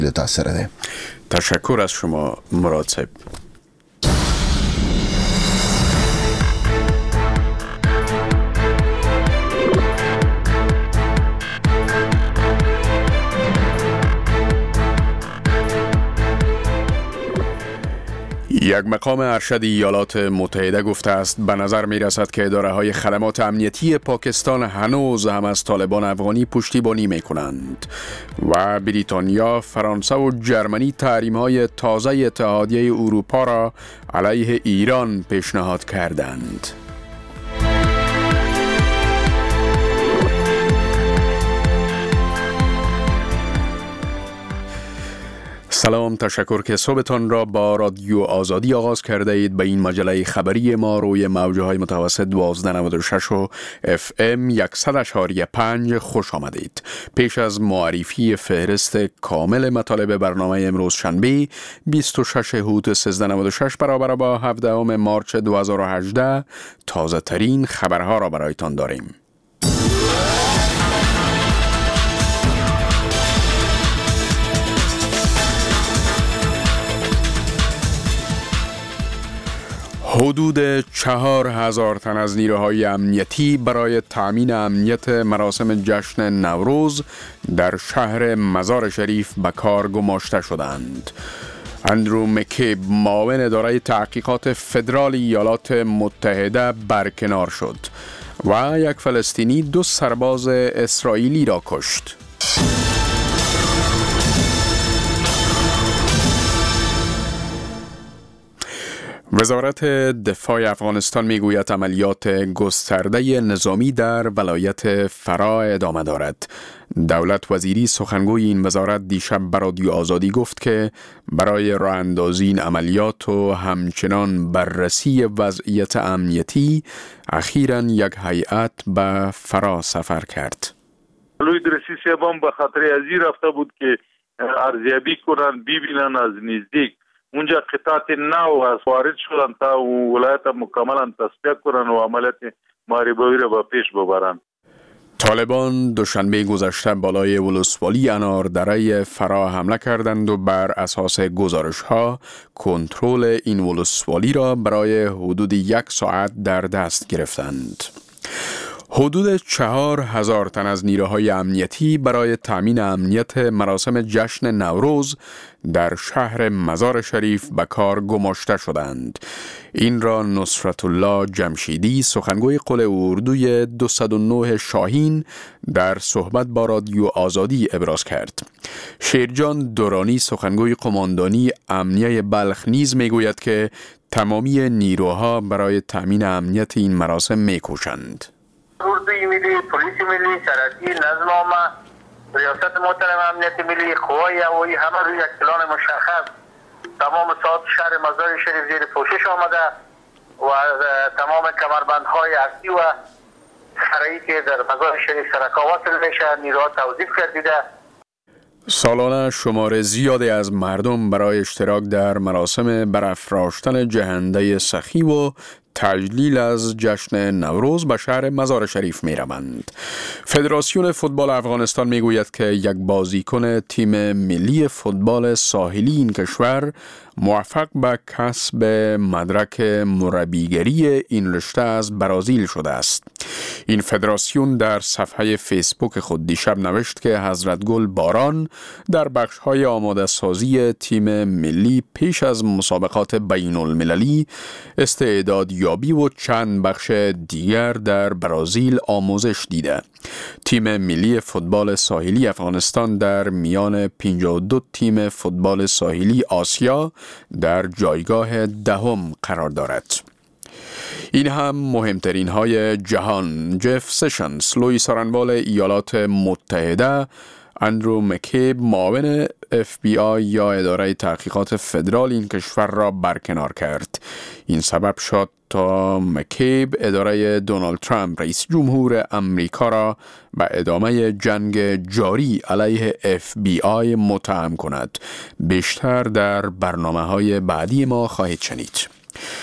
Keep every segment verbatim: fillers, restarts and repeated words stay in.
تاثیر ده. تشکر از شما مراد صاحب. یک مقام ارشد ایالات متحده گفته است به نظر می رسد که اداره های خدمات امنیتی پاکستان هنوز هم از طالبان افغانی پشتیبانی می کنند و بریتانیا، فرانسه و جرمنی تحریم های تازه اتحادیه اروپا را علیه ایران پیشنهاد کردند. سلام، تشکر که صبحتان را با رادیو آزادی آغاز کرده اید. به این مجله خبری ما روی موجه های متوسط دوازده نود و شش و اف ام صد و شش و پنج خوش آمدید. پیش از معرفی فهرست کامل مطالب برنامه امروز شنبه بیست و شش هوت سیزده نود و شش برابر با هفدهم مارچ دو هزار و هجده تازه ترین خبرها را برایتان داریم. حدود چهار هزار تن از نیروهای امنیتی برای تأمین امنیت مراسم جشن نوروز در شهر مزار شریف به کار گماشته شدند. اندرو مکیب، معاون اداره تحقیقات فدرال ایالات متحده، برکنار شد و یک فلسطینی دو سرباز اسرائیلی را کشت. وزارت دفاع افغانستان میگوید عملیات گسترده نظامی در ولایت فرا ادامه دارد. دولت وزیری سخنگوی این وزارت دیشب به رادیو آزادی گفت که برای راه اندازی این عملیات و همچنان بررسی وضعیت امنیتی اخیراً یک هیئت به فرا سفر کرد. لوی درسی صاحب به خاطر ازی رفته بود که ارزیابی کنن، ببینن از نزدیک اونجا قطعات نو از وارد شدن تا ولایت مکملا تصفیه کنن و عملیات محاربه‌ای را به پیش ببرن. طالبان دوشنبه گذشته بالای ولسوالی اناردره فرا حمله کردند و بر اساس گزارش‌ها کنترل این ولسوالی را برای حدود یک ساعت در دست گرفتند. حدود چهار هزار تن از نیروهای امنیتی برای تأمین امنیت مراسم جشن نوروز در شهر مزار شریف به کار گماشته شدند. این را نصرت الله جمشیدی، سخنگوی قل اردوی دویست و نه شاهین، در صحبت با رادیو آزادی ابراز کرد. شیرجان دورانی، سخنگوی قماندانی امنیه بلخ، نیز میگوید که تمامی نیروها برای تأمین امنیت این مراسم میکوشند. اردوی ملی، پلیس ملی، سرحدی، نظم عامه، ریاست محترم امنیت ملی، قوای هوایی، همه روی یک پلان مشخص تمام ساعت شهر مزار شریف زیر پوشش آمده و تمام کمربندهای اصلی و فرعی که در مزار شریف سرکا وصل میشه نیروها توظیف کردیده. سالانه شمار زیادی از مردم برای اشتراک در مراسم برافراشتن جهنده سخی و تجلیل از جشن نوروز به شهر مزار شریف می روند. فدراسیون فوتبال افغانستان می گوید که یک بازیکن تیم ملی فوتبال ساحلی این کشور موفق به کسب مدرک مربیگری این رشته از برازیل شده است. این فدراسیون در صفحه فیسبوک خود دیشب نوشت که حضرت گل باران در بخش‌های آماده سازی تیم ملی پیش از مسابقات بین المللی استعداد یابی و چند بخش دیگر در برازیل آموزش دیده. تیم ملی فوتبال ساحلی افغانستان در میان پنجاه و دو تیم فوتبال ساحلی آسیا در جایگاه دهم قرار دارد. این هم مهمترین های جهان. جف سشنز، لوی سارنوال ایالات متحده، اندرو مکیب، معاون اف بی آی یا اداره تحقیقات فدرال این کشور را برکنار کرد. این سبب شد تا مکیب اداره دونالد ترامپ رئیس جمهور امریکا را به ادامه جنگ جاری علیه اف بی آی متهم کند. بیشتر در برنامه های بعدی ما خواهید شنید.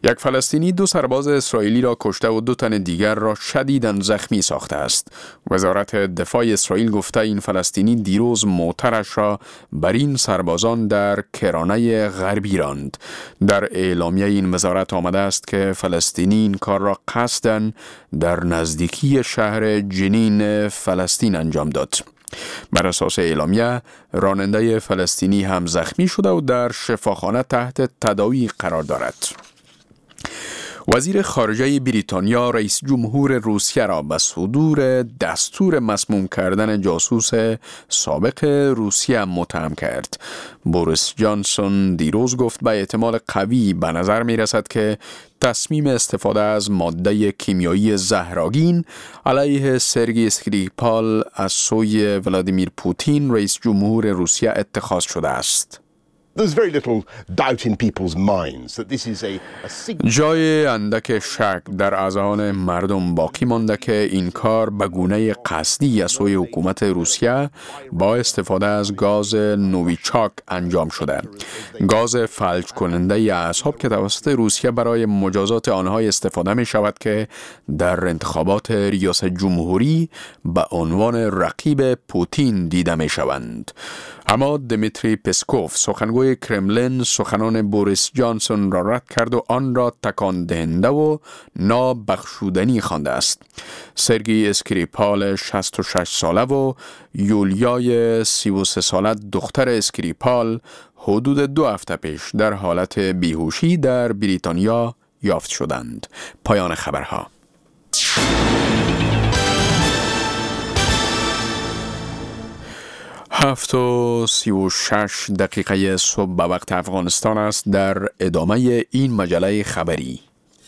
یک فلسطینی دو سرباز اسرائیلی را کشته و دو تن دیگر را شدیداً زخمی ساخته است. وزارت دفاع اسرائیل گفته این فلسطینی دیروز موترش را بر این سربازان در کرانه غربی راند. در اعلامیه این وزارت آمده است که فلسطینی این کار را قصداً در نزدیکی شهر جنین فلسطین انجام داد. بر اساس اعلامیه راننده فلسطینی هم زخمی شده و در شفاخانه تحت تداوی قرار دارد. وزیر خارجه بریتانیا رئیس جمهور روسیه را به صدور دستور مسموم کردن جاسوس سابق روسیه متهم کرد. بوریس جانسون دیروز گفت به احتمال قوی به نظر می رسد که تصمیم استفاده از ماده کیمیایی زهرآگین علیه سرگئی اسکریپال از سوی ولادیمیر پوتین رئیس جمهور روسیه اتخاذ شده است. There's very little doubt in people's minds that this is a, a signal. جای اندک شک در اذهان مردم باقی مانده که این کار به گونه قصدی از سوی حکومت روسیه با استفاده از گاز نوویچاک انجام شده. گاز فلج کننده اعصاب که توسط روسیه برای مجازات آنها استفاده می شود که در انتخابات ریاست جمهوری به عنوان رقیب پوتین دیده می شوند. اما دمیتری پسکوف سخنگوی کرملین سخنان بوریس جانسون را رد کرد و آن را تکان دهنده و نابخشودنی خوانده است. سرگئی اسکریپال شصت و شش ساله و یولیای سی و سه ساله دختر اسکریپال حدود دو هفته پیش در حالت بیهوشی در بریتانیا یافت شدند. پایان خبرها. هفت و سی و شش دقیقه صبح به وقت افغانستان است. در ادامه این مجله خبری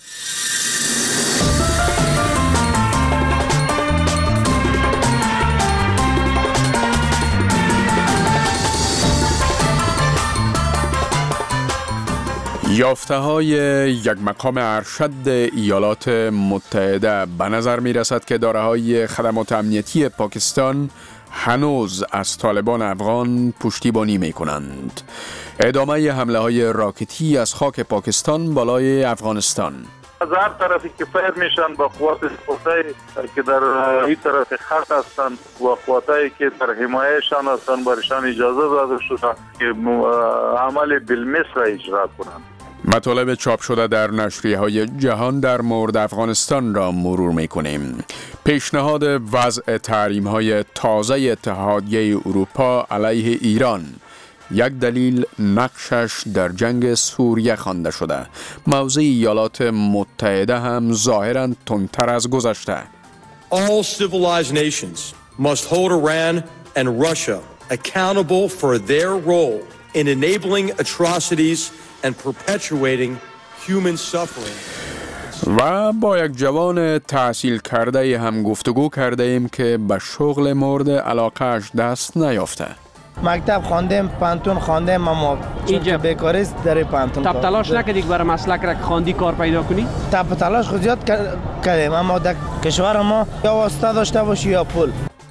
یافته های یک مقام ارشد ایالات متحده به نظر می رسد که داره های خدمات امنیتی پاکستان هنوز از طالبان افغان پشتیبانی می کنند. ادامه حمله های راکتی از خاک پاکستان بالای افغانستان. از هر طرفی که فیر میشن با قوات سپاهی که در این طرف خط هستند و قواتایی که در حمایهشان هستند برشان اجازه داده شده که عمل بالمثل را اجرا کنند. مطالب چاپ شده در نشریه های جهان در مورد افغانستان را مرور می کنیم. پیشنهاد وضع تحریم های تازه اتحادیه اروپا علیه ایران، یک دلیل نقشش در جنگ سوریه خوانده شده. موضع ایالات متحده هم ظاهراً تندتر از گذشته. All civilized nations must hold Iran and Russia accountable for their role in enabling atrocities and perpetuating human suffering. و با یک جوان تحصیل کرده هم گفتگو کرده ایم که به شغل مورد علاقهش دست نیافته. مکتب خواندم، پانتون خواندم، اما اینجا بیکاریست در پانتون. تب تلاش نکردی که برای مسلک را خواندی کار پیدا کنی؟ تب تلاش خود زیاد کردیم، اما در کشور ما یا واسطه داشته باشی یا پول.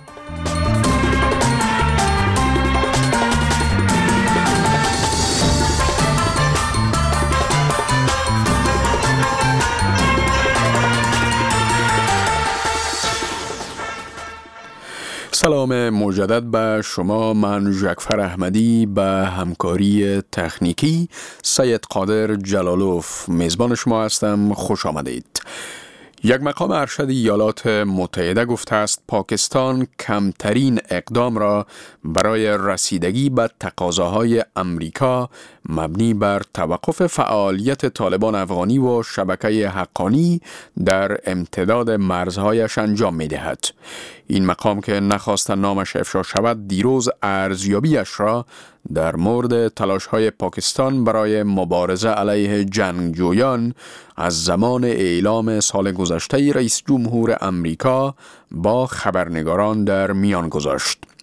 سلام مجدد به شما. من ژکفر احمدی به همکاری تکنیکی سید قادر جلالوف میزبان شما هستم. خوش آمدید. یک مقام ارشد ایالات متحده گفته است پاکستان کمترین اقدام را برای رسیدگی به تقاضاهای امریکا مبنی بر توقف فعالیت طالبان افغانی و شبکه حقانی در امتداد مرزهایش انجام می دهد. این مقام که نخواست نامش افشا شود دیروز ارزیابیش را در مورد تلاش‌های پاکستان برای مبارزه علیه جنگجویان از زمان اعلام سال گذشته رئیس جمهور امریکا با خبرنگاران در میان گذاشت.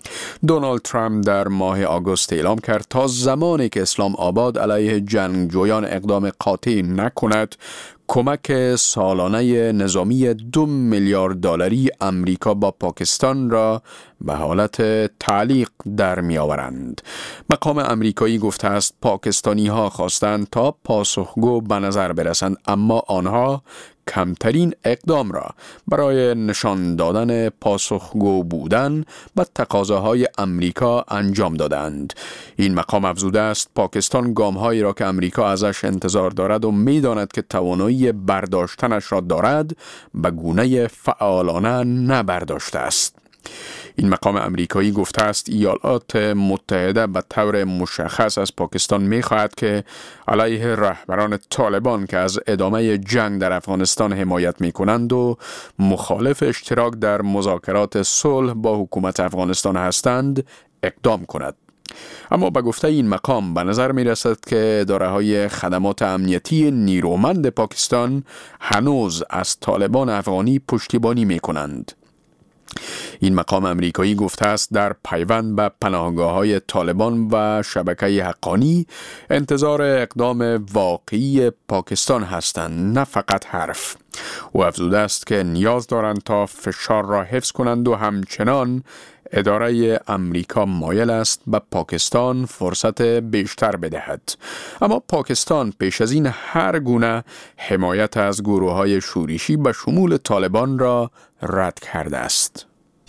دونالد ترامپ در ماه آگوست اعلام کرد تا زمانی که اسلام آباد علیه جنگجویان اقدام قاطع نکند، کمک سالانه نظامی دو میلیارد دلاری امریکا با پاکستان را به حالت تعلیق در می آورند. مقام امریکایی گفته است پاکستانی ها خواستند تا پاسخگو به نظر برسند، اما آنها کمترین اقدام را برای نشان دادن پاسخگو بودن به تقاضاهای امریکا انجام دادند. این مقام افزوده است پاکستان گام‌هایی را که امریکا ازش انتظار دارد و می‌داند که توانایی برداشتنش را دارد به گونه فعالانه نبرداشته است. این مقام امریکایی گفته است ایالات متحده به طور مشخص از پاکستان می‌خواهد که علیه رهبران طالبان که از ادامه جنگ در افغانستان حمایت می‌کنند و مخالف اشتراک در مذاکرات صلح با حکومت افغانستان هستند اقدام کند. اما به گفته این مقام به نظر می رسد که اداره‌های خدمات امنیتی نیرومند پاکستان هنوز از طالبان افغانی پشتیبانی می کنند. این مقام امریکایی گفته است در پیوند به پناهگاه‌های طالبان و شبکه حقانی انتظار اقدام واقعی پاکستان هستند، نه فقط حرف. او افزوده است که نیاز دارند تا فشار را حفظ کنند و همچنان اداره امریکا مایل است به پاکستان فرصت بیشتر بدهد. اما پاکستان پیش از این هر گونه حمایت از گروه‌های شورشی به شمول طالبان را رد کرده است.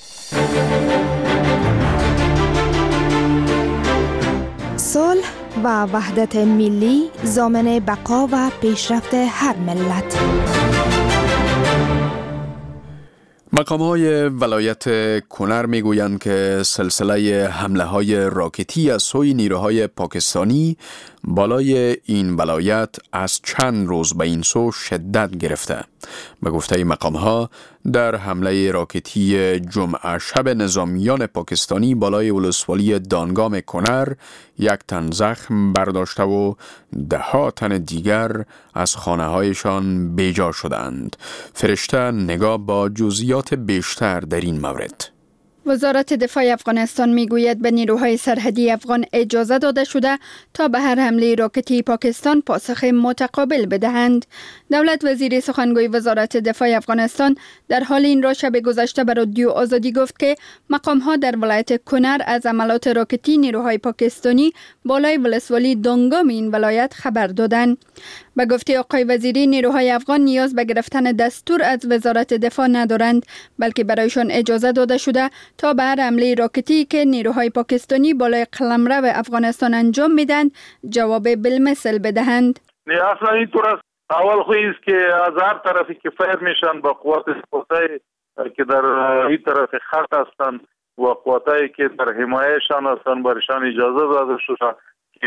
صلح و وحدت ملی ضامن بقا و پیشرفت هر ملت. مقام‌های ولایت کنر می‌گویند که سلسله حمله‌های راکتی از سوی نیروهای پاکستانی بالای این ولایت از چند روز به این سو شدت گرفته. به گفته مقام‌ها در حمله راکتی جمعه شب نظامیان پاکستانی بالای ولسوالی دانگام کنر یک تن زخم برداشته و ده ها تن دیگر از خانه‌هایشان بیجا شدند. فرشته نگاه با جزئیات بیشتر در این مورد. وزارت دفاع افغانستان میگوید به نیروهای سرحدی افغان اجازه داده شده تا به هر حمله راکتی پاکستان پاسخ متقابل بدهند. دولت وزیر سخنگوی وزارت دفاع افغانستان در حال این را شب گذشته به رادیو آزادی گفت که مقام‌ها در ولایت کنر از عملات راکتی نیروهای پاکستانی بالای ولسوالی دانگام این ولایت خبر دادند. به گفته آقای وزیری نیروهای افغان نیاز به گرفتن دستور از وزارت دفاع ندارند، بلکه برایشان اجازه داده شده تا به هر حمله راکتی که نیروهای پاکستانی بالای قلمرو افغانستان انجام میدند جواب بالمثل بدهند. نه اصلا اینطور است. اول خو است که از هر طرفی که فیر میشن با قوات سپاهی که در این طرف خط هستند و قواتایی که در حمایهشان هستند برشان اجازه داده شده که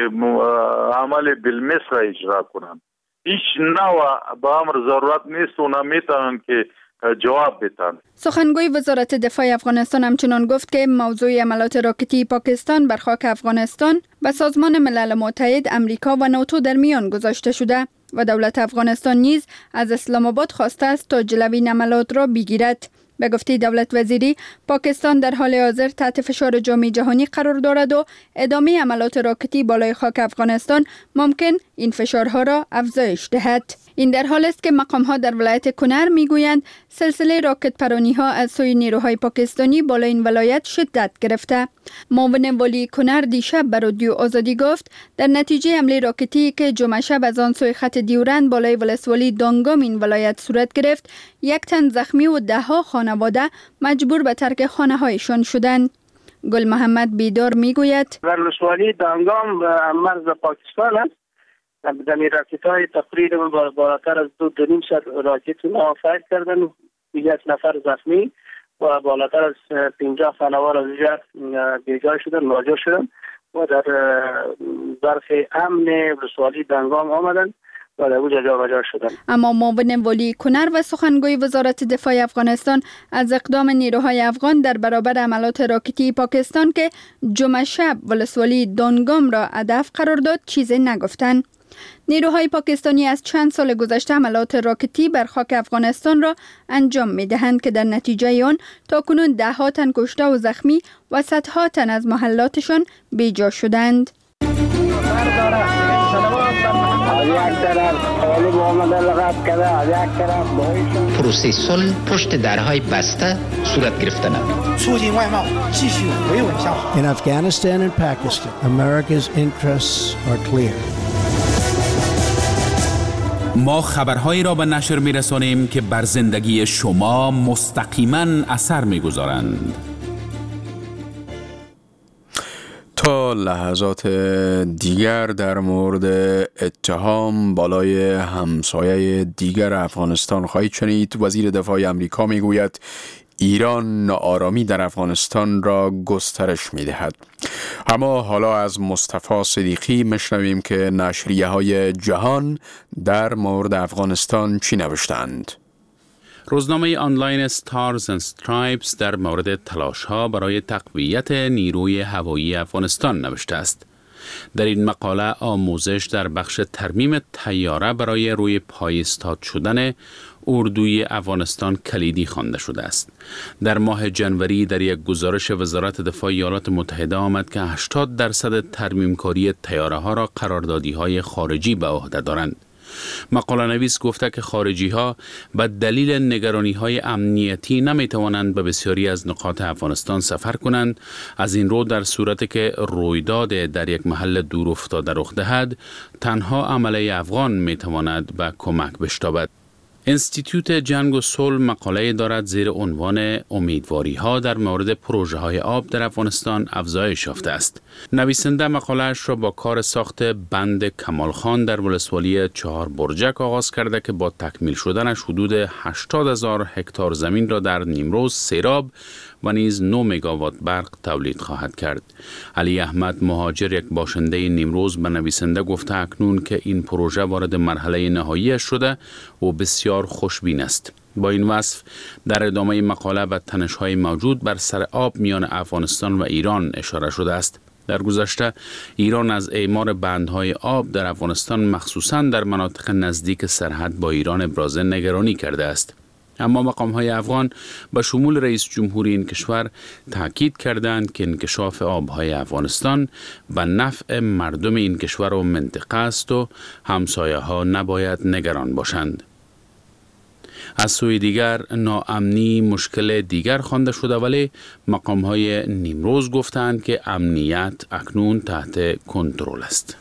عمل بالمثل اجرا کنند. هیچ نوع به امر ضرورت نیست و نمیتونن که جواب بدن. سخنگوی وزارت دفاع افغانستان همچنان گفت که موضوع عملات راکتی پاکستان بر خاک افغانستان به سازمان ملل متحد، امریکا و ناتو در میان گذاشته شده و دولت افغانستان نیز از اسلام آباد خواسته است تا جلوی این عملات را بگیرد. به گفته دولت وزیری، پاکستان در حال حاضر تحت فشار جامعه جهانی قرار دارد و ادامه عملات راکتی بالای خاک افغانستان ممکن این فشارها را افزایش دهد. این در حال است که مقام‌ها در ولایت کنر میگویند سلسله راکت پرانی‌ها از سوی نیروهای پاکستانی بالای این ولایت شدت گرفته. معاون والی کنر دیشب به رادیو آزادی گفت در نتیجه حمله راکتی که جمعه شب از آن سوی خط دیورند بالای ولسوالی دانگام این ولایت صورت گرفت، یک تن زخمی و ده ها خانواده مجبور به ترک خانه‌هایشان شدند. گل محمد بیدار میگوید ولسوالی دانگام مرز پاکستان است. در راکت های تقریبا بالاتر از دو دو نیم صد راکت موفق کردن، یک نفر زخمی و بالاتر از پنجاه خانوار از اینجا بیجا شدن، لاجا شدن و در ظرف امن ولسوالی دانگام آمدن و در اونجا جابجا شدن. اما معاون والی کنر و سخنگوی وزارت دفاع افغانستان از اقدام نیروهای افغان در برابر عملات راکتی پاکستان که جمعه شب ولسوالی دانگام را هدف قرار داد چیزی نگفتند. نیروهای پاکستانی از چند سال گذشته حملات راکتی بر خاک افغانستان را انجام می دهند که در نتیجه آن تاکنون ده ها تن کشته و زخمی و صدها تن از محلاتشان بیجا شدند. پروسه صلح پشت درهای بسته صورت گرفته نمود. In Afghanistan and Pakistan, America's interests are clear. ما خبرهایی را به نشر می‌رسانیم که بر زندگی شما مستقیما اثر می‌گذارند. تا لحظات دیگر در مورد اتهام بالای همسایه دیگر افغانستان خواهید شنید. وزیر دفاع آمریکا میگوید ایران ناآرامی در افغانستان را گسترش می‌دهد. اما حالا از مصطفی صدیقی میشنویم که نشریه‌های جهان در مورد افغانستان چی نوشتند. روزنامه آنلاین استارز اند استرایپس در مورد تلاش‌ها برای تقویت نیروی هوایی افغانستان نوشته است. در این مقاله آموزش در بخش ترمیم طیاره برای روی پای ایستاد شدن اردوی افغانستان کلیدی خوانده شده است. در ماه جنوری در یک گزارش وزارت دفاع ایالات متحده آمد که هشتاد درصد ترمیمکاری طیاره ها را قراردادی های خارجی به عهده دارند. مقاله نویس گفته که خارجی ها به دلیل نگرانی های امنیتی نمی توانند به بسیاری از نقاط افغانستان سفر کنند. از این رو در صورتی که رویداد در یک محل دور افتاده رخ دهد، تنها عمله افغان می تواند به کمک بشتابد. انستیتوت جنگ و صلح مقاله دارد زیر عنوان امیدواری ها در مورد پروژه های آب در افغانستان افزایش یافته است. نویسنده مقاله‌اش را با کار ساخت بند کمال خان در ولسوالی چهار برجک آغاز کرده که با تکمیل شدنش حدود هشتاد هزار هکتار زمین را در نیمروز سیراب و نیز نه مگاوات برق تولید خواهد کرد. علی احمد مهاجر، یک باشنده نیمروز، به نویسنده گفته اکنون که این پروژه وارد مرحله نهایی شده و بسیار خوشبین است. با این وصف در ادامه مقاله به تنش‌های موجود بر سر آب میان افغانستان و ایران اشاره شده است. در گذشته ایران از اعمار بندهای آب در افغانستان مخصوصاً در مناطق نزدیک سرحد با ایران ابراز نگرانی کرده است. اما مقام‌های افغان به شمول رئیس جمهوری این کشور تاکید کردند که انکشاف آب‌های افغانستان به نفع مردم این کشور و منطقه است و همسایه‌ها نباید نگران باشند. از سوی دیگر ناامنی مشکل دیگر خوانده شده، ولی مقام‌های نیمروز گفتند که امنیت اکنون تحت کنترل است.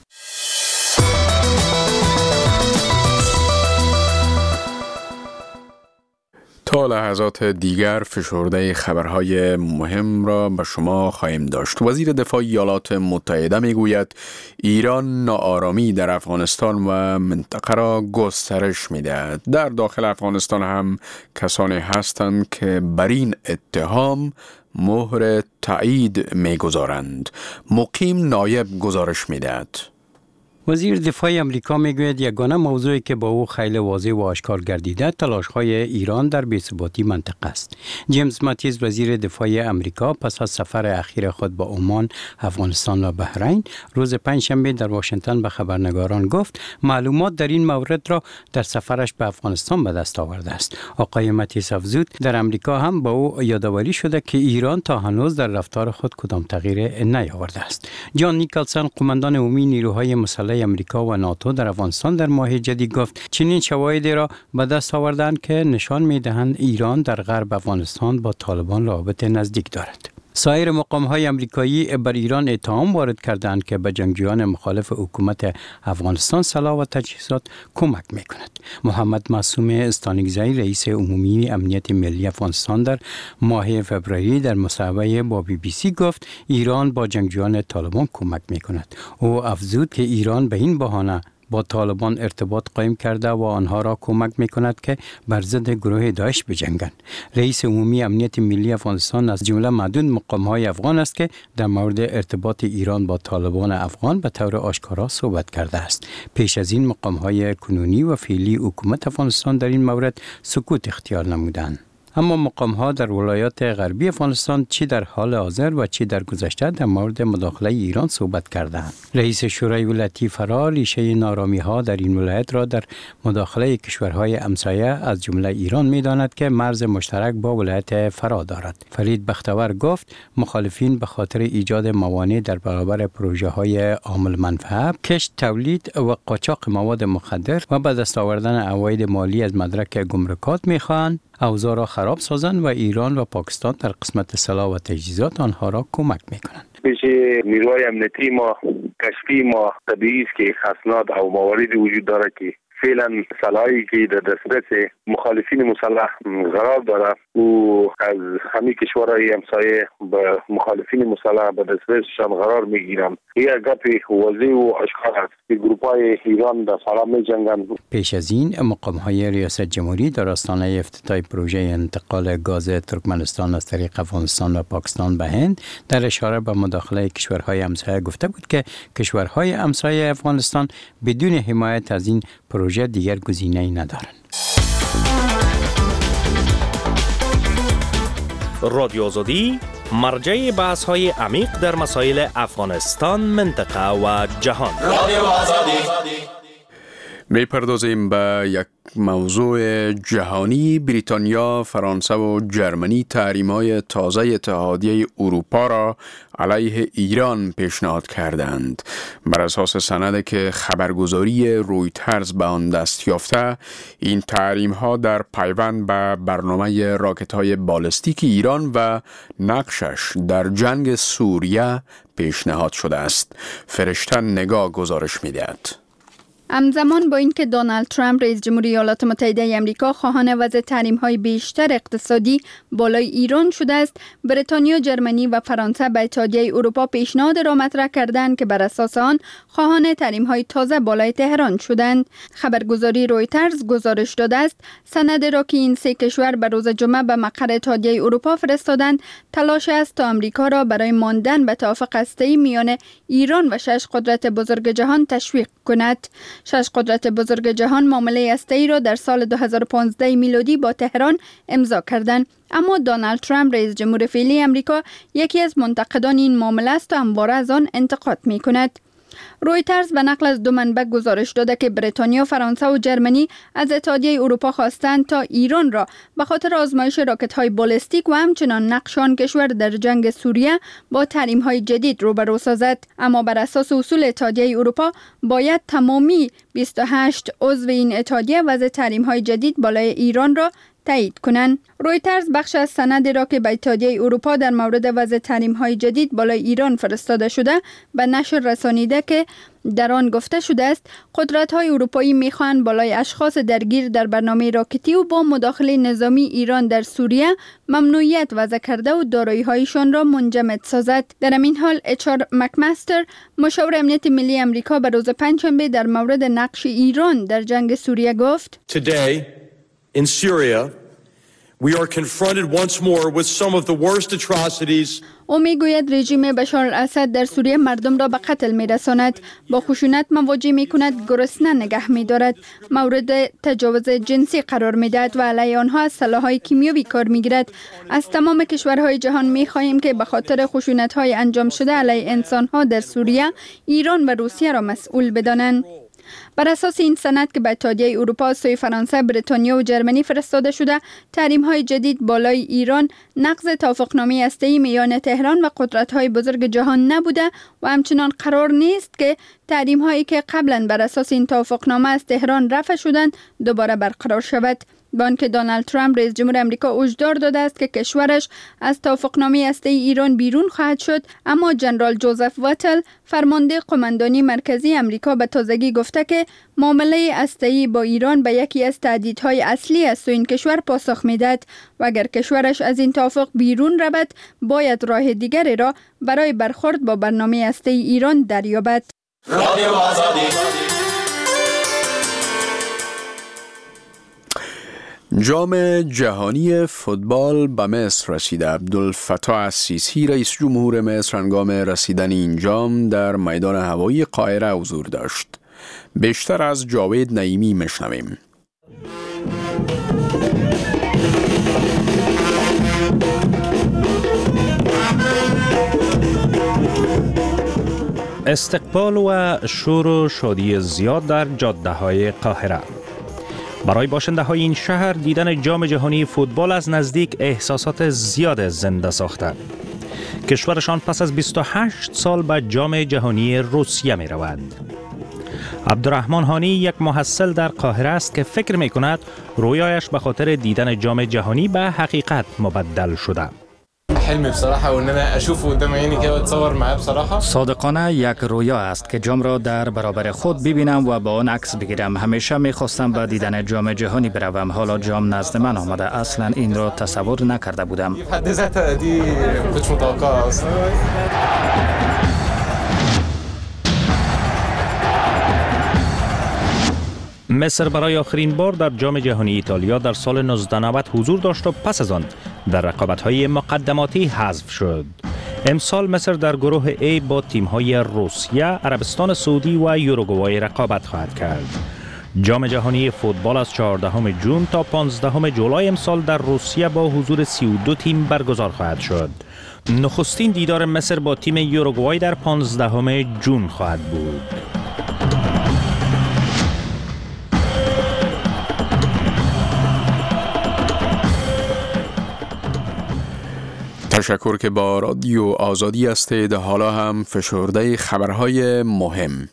تا لحظات دیگر فشرده خبرهای مهم را به شما خواهیم داشت. وزیر دفاع ایالات متحده میگوید ایران ناآرامی در افغانستان و منطقه را گسترش میدهد. در داخل افغانستان هم کسانی هستند که بر این اتهام مهر تایید میگذارند. مقیم نایب گزارش میدهد. وزیر دفاع آمریکا میگوید یگانه موضوعی که با او خیلی واضح و آشکار گردیده تلاش‌های ایران در بی‌ثباتی منطقه است. جیمز ماتیز وزیر دفاع آمریکا پس از سفر اخیر خود با عمان، افغانستان و بحرین روز پنجشنبه در واشنگتن به خبرنگاران گفت معلومات در این مورد را در سفرش به افغانستان به دست آورده است. آقای ماتیز افزود در آمریکا هم با او یادآوری شده که ایران تا هنوز در رفتار خود کدام تغییر نیاورده است. جان نیکلسن قماندان عمومی نیروهای مسلح امریکا و ناتو در افغانستان در ماه جدید گفت چنین شواهدی را به دست آوردند که نشان می‌دهند ایران در غرب افغانستان با طالبان رابط نزدیک دارد. سایر مقام‌های آمریکایی بر ایران اتهام وارد کردند که به جنگجویان مخالف حکومت افغانستان سلاح و تجهیزات کمک می‌کند. محمد معصوم استانکزی رئیس عمومی امنیت ملی افغانستان در ماه فوریه در مصاحبه با بی بی سی گفت ایران با جنگجویان طالبان کمک می‌کند. او افزود که ایران به این بهانه با طالبان ارتباط قائم کرده و آنها را کمک می‌کند که بر ضد گروه داعش بجنگند. رئیس عمومی امنیت ملی افغانستان از جمله معدود مقام‌های افغان است که در مورد ارتباط ایران با طالبان افغان به طور آشکارا صحبت کرده است. پیش از این مقام‌های کنونی و فعلی حکومت افغانستان در این مورد سکوت اختیار نمودند. اما مقام ها در ولایات غربی افغانستان چی در حال حاضر و چی در گذشته در مورد مداخله ایران صحبت کردند. رئیس شورای ولایتی فرا ریشه نارامی ها در این ولایت را در مداخله کشورهای همسایه از جمله ایران می داند که مرز مشترک با ولایت فرا دارد. فرید بختور گفت مخالفین به خاطر ایجاد موانع در برابر پروژه های عامل منفعه، کشت، تولید و قاچاق مواد مخدر و به دست آوردن عواید مالی از مدرک گمرکات میخواهند اوضاع را خراب سازند و ایران و پاکستان در قسمت سلاح و تجهیزات آنها را کمک میکنند. پیش نیروهای امنیتی ما کشفی ما طبیعی است که اسناد او مواردی وجود داره که فعلا سلاحی که در دسترس مخالفین مسلح قرار داره و از همه کشورهای همسایه به مخالفین مسلح به دسترسشان قرار میگیرن. این گپ واضح و آشکار است که گروپ‌های ایران در سلام می‌جنگند. پیش از این مقام‌های ریاست جمهوری در آستانه افتتاح پروژه انتقال گاز ترکمنستان از طریق افغانستان و پاکستان به هند در اشاره به مداخله کشورهای همسایه گفته بود که کشورهای همسایه افغانستان بدون حمایت از این پروژه دیگر گزینه‌ای ندارند. رادیو آزادی مرجع بحث‌های عمیق در مسائل افغانستان، منطقه و جهان. رادیو آزادی. می‌پردازیم به یک موضوع جهانی. بریتانیا، فرانسه و جرمنی تحریم‌های تازه اتحادیه اروپا را علیه ایران پیشنهاد کردند. بر اساس سندی که خبرگزاری رویترز به آن دست یافته، این تحریم‌ها در پیوند به برنامه راکت‌های بالستیک ایران و نقشش در جنگ سوریه پیشنهاد شده است. فرشته نگاه گزارش می‌دهد. همزمان با اینکه دونالد ترامپ رئیس جمهوری ایالات متحده آمریکا خواهان وضع تحریم‌های بیشتر اقتصادی بالای ایران شده است، بریتانیا، جرمنی و فرانسه به اتحادیه اروپا پیشنهاد را مطرح کردند که بر اساس آن خواهان تحریم‌های تازه بالای تهران شدند. خبرگزاری رویترز گزارش داده است سند را که این سه کشور به روز جمعه به مقر اتحادیه اروپا فرستادند تلاش است تا آمریکا را برای ماندن به توافق هسته‌ای میان ایران و شش قدرت بزرگ جهان تشویق کند. شش قدرت بزرگ جهان معامله هسته‌ای را در سال دو هزار و پانزده میلادی با تهران امضا کردند، اما دونالد ترامپ رئیس جمهور فعلی آمریکا یکی از منتقدان این معامله است و همواره از آن انتقاد می‌کند. رویترز به نقل از دو منبع گزارش داده که بریتانیا، فرانسه و جرمنی از اتحادیه اروپا خواستند تا ایران را به خاطر آزمایش راکت‌های بالستیک و همچنان نقش آن کشور در جنگ سوریه با تحریم‌های جدید روبرو سازد. اما بر اساس اصول اتحادیه اروپا باید تمامی بیست و هشت عضو این اتحادیه وضع تحریم‌های جدید بالای ایران را تایید کنند. رویترز بخش از سندی را که به اتحادیه اروپا در مورد وضع تحریم‌های جدید بالای ایران فرستاده شده به نشر رسانیده که در آن گفته شده است قدرت‌های اروپایی می‌خواهند بالای اشخاص درگیر در برنامه راکتی و با مداخله نظامی ایران در سوریه ممنوعیت وضع کرده و دارایی‌هایشان را منجمد سازد. در این حال اچ آر مکمستر، مشاور امنیت ملی آمریکا، به روز پنجشنبه در مورد نقش ایران در جنگ سوریه گفت: Today in Syria we are confronted once more with some of the worst atrocities. او میگوید رژیم بشار الاسد در سوریه مردم را به قتل میرساند، با خشونت مواجه میکند، گرسنه نگه میدارد، مورد تجاوز جنسی قرار میدهد و علیه آنها از سلاح‌های کیمیایی کار میگیرد. از تمام کشورهای جهان میخواهیم که به خاطر خشونت‌های انجام شده علیه انسان‌ها در سوریه ایران و روسیه را مسئول بدانند. بر اساس این سند که به اتحادیه اروپا از سوی فرانسه، بریتانیا و جرمنی فرستاده شده، تحریم‌های جدید بالای ایران نقض توافقنامه هسته‌ای میان تهران و قدرت‌های بزرگ جهان نبوده و همچنان قرار نیست که تحریم‌هایی که قبلا بر اساس این توافقنامه از تهران رفع شدند دوباره برقرار شود. با آنکه دونالد ترامپ رئیس جمهور آمریکا هشدار داده است که کشورش از توافقنامه هسته‌ای ایران بیرون خواهد شد، اما جنرال جوزف واتل، فرمانده قماندانی مرکزی آمریکا، به تازگی گفته که معامله هسته‌ای با ایران به یکی از تهدیدهای اصلی است و این کشور پاسخ می‌دهد و اگر کشورش از این توافق بیرون رود باید راه دیگری را برای برخورد با برنامه هسته‌ای ایران دریابد. رادیو آزادی. جام جهانی فوتبال به مصر رسیده. عبدالفتاح السیسی رئیس جمهور مصر هنگام رسیدن این جام در میدان هوایی قاهره حضور داشت. بیشتر از جاوید نعیمی میشنویم. استقبال و شور و شادی زیاد در جاده های قاهره. برای باشنده های این شهر دیدن جام جهانی فوتبال از نزدیک احساسات زیاد زنده ساخته. کشورشان پس از بیست و هشت سال به جام جهانی روسیه می رود. عبدالرحمن هانی یک محصل در قاهره است که فکر می کند رویایش به خاطر دیدن جام جهانی به حقیقت مبدل شده. حلمي بصراحة وان انا اشوفه قدام عيني كده واتصور معاه بصراحة. صادقانه یک رویا است که جام را در برابر خود ببینم و با آن عکس بگیرم. همیشه می‌خواستم به دیدن جام جهانی بروم. حالا جام نزد من آمده. اصلا این را تصور نکرده بودم. حد ذاتها دي كنتش متوقعها اصلا. مصر برای آخرین بار در جام جهانی ایتالیا در سال نوزده نود حضور داشت و پس از آن در رقابت‌های مقدماتی حذف شد. امسال مصر در گروه A با تیم‌های روسیه، عربستان سعودی و یوروگوای رقابت خواهد کرد. جام جهانی فوتبال از چهاردهم ژوئن تا پانزدهم جولای امسال در روسیه با حضور سی و دو تیم برگزار خواهد شد. نخستین دیدار مصر با تیم یوروگوای در پانزدهم ژوئن خواهد بود. تشکر که با رادیو آزادی هستید. حالا هم فشرده خبرهای مهم.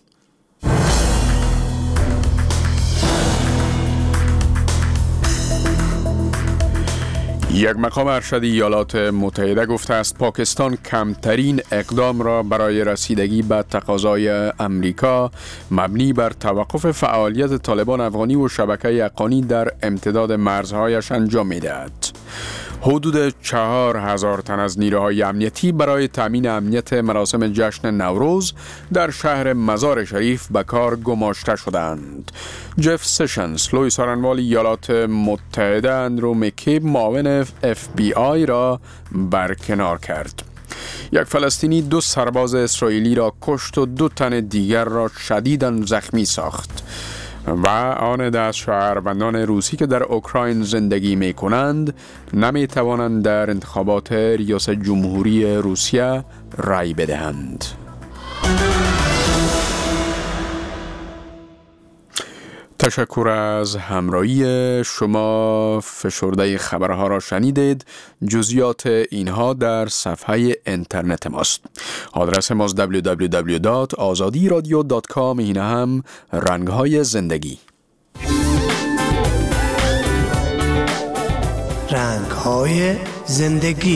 یک مقام ارشد ایالات متحده گفته است پاکستان کمترین اقدام را برای رسیدگی به تقاضای امریکا مبنی بر توقف فعالیت طالبان افغانی و شبکه حقانی در امتداد مرزهایش انجام می‌دهد. حدود چهار هزار تن از نیروهای امنیتی برای تامین امنیت مراسم جشن نوروز در شهر مزار شریف به کار گماشته شدند. جف سشنز، لوی سارنوال ایالات متحده، اندرو مکیب، معاون اف بی آی را برکنار کرد. یک فلسطینی دو سرباز اسرائیلی را کشت و دو تن دیگر را شدیداً زخمی ساخت و آن دست شهروندان روسی که در اوکراین زندگی می کنند نمی توانند در انتخابات ریاست جمهوری روسیه رای بدهند. تشکر از همراهی شما. فشرده خبرها را شنیدید. جزئیات اینها در صفحه اینترنت ماست. آدرس ماست دبلیو دبلیو دبلیو دات آزادی رادیو دات کام. این هم رنگهای زندگی. رنگهای زندگی.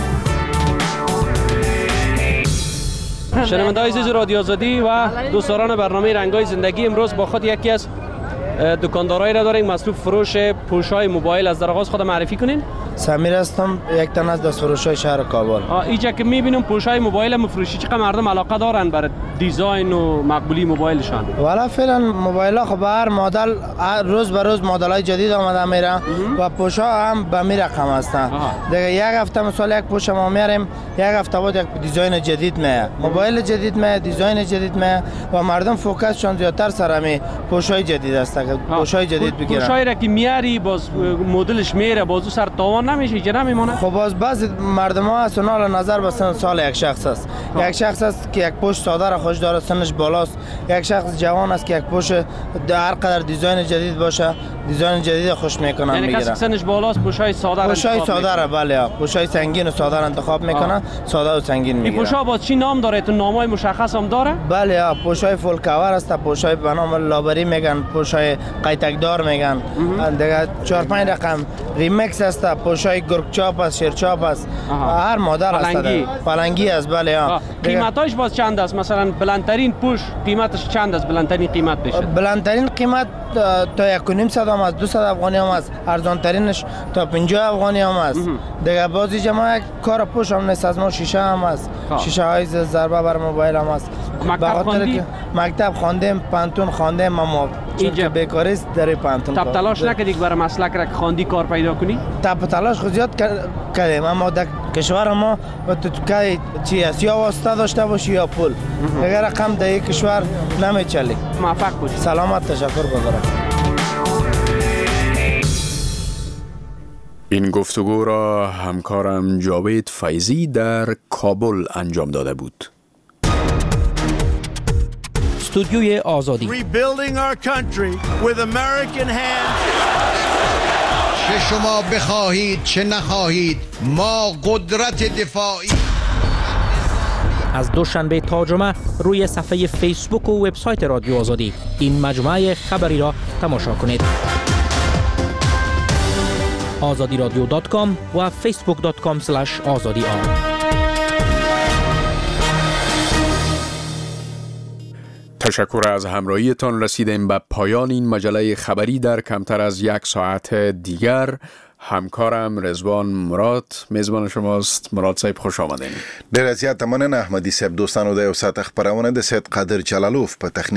شنونده‌های عزیز رادیو آزادی و دوستداران برنامه رنگهای زندگی، امروز با خود یکی از دکاندارایی را داریم مصروف فروش پوش‌های موبایل. از در آغاز خود معرفی کنین. سمیر هستم، یک تن از دستفروش‌های شهر کابل. اینجا که می‌بینیم پوش‌های موبایل مفروشی، چقدر مردم علاقه دارن برای دیزاین و مقبولی موبایلشان؟ والا فعلا موبایل‌ها خب هر مدل روز به روز مدل‌های جدید آمده میره و پوش‌ها هم به می رقم هستن. دیگه یک هفته مثلا یک پوش ما میاریم، یک هفته بعد یک دیزاین جدید میاد، موبایل جدید میاد، دیزاین جدید میاد و مردم فوکسشون زیادتر سر می پوش‌های جدید است. پوش‌های جدید بگیرن. پوش‌هایی را که میاری باز مدلش میره، بازو سر تاوان نمیشه، چرا میمونه؟ خب باز بعضی مردم‌ها از اونها نظر به سن سال یک شخص است. یک شخص است که یک پوش ساده را خوش داره، سنش بالاست. یک شخص جوان است که یک پوش هر قدر دیزاین جدید باشه، دیزاین جدید خوش میکنن یعنی میگیرن. کسی سنش بالاست پوش‌های ساده را پوش‌های ساده را بله، پوش‌های سنگین و ساده را انتخاب میکنن، ساده و سنگین میگیرن. این پوش‌ها باز چی نام داره؟ تو نامای مشخص هم داره؟ بله، پوش‌های فول کاور است، پوش‌های به نام لابری میگن، پوش‌های قیتکدار میگن. دیگه چهار پنج رقم ریمیکس است، پوش‌های گرگ چاپ است، شیر چاپ است، هر مدل است. پلنگی پلنگی است بله. قیمتاش باز چند است؟ مثلا بلندترین پوش قیمتش چند است؟ بلندترین قیمت بشه؟ بلندترین قیمت تا یک و نیم صد هم است، دو صد افغانی هم است، ارزان ترینش تا پنجاه افغانی هم است. دیگه بازی جمع یک کار پوش هم نیست، از ما شیشه هم است، شیشه های ضربه بر موبایل هم است. مکتب خواندی؟ مکتب خواندیم، پانتون خواندیم، ما اینجا بیکاری است در پانتون. تب تلاش نکردی که برای مسلک را خواندی کار پیدا کنی؟ تب تلاش خود زیاد کردیم، اما در کشور ما تو که چی است، یا واسطه داشته باشی یا پول. اگر رقم در یک کشور نمیچلی. موفق باشی. سلامت، تشکر گذارم. این گفتگو را همکارم جاوید فیضی در کابل انجام داده بود. استودیوی آزادی. Rebuilding our country with American hands. چه شما بخواهید چه نخواهید ما قدرت دفاعی. از دوشنبه تا جمعه روی صفحه فیسبوک و وبسایت رادیو آزادی این مجموعه خبری را تماشا کنید. آزادی رادیو دات کام و فیسبوک دات کام اسلش آزادی آر. تشکر از همراهیتان. رسیدیم به پایان این مجله خبری. در کمتر از یک ساعت دیگر همکارم رضوان مراد میزبان شماست. مراد صاحب خوش آمدین. ډیر زیات مننه احمدی صاحب. دوستانو د یو ساعت خبرونه د سید قادر جلالوف په تخنیک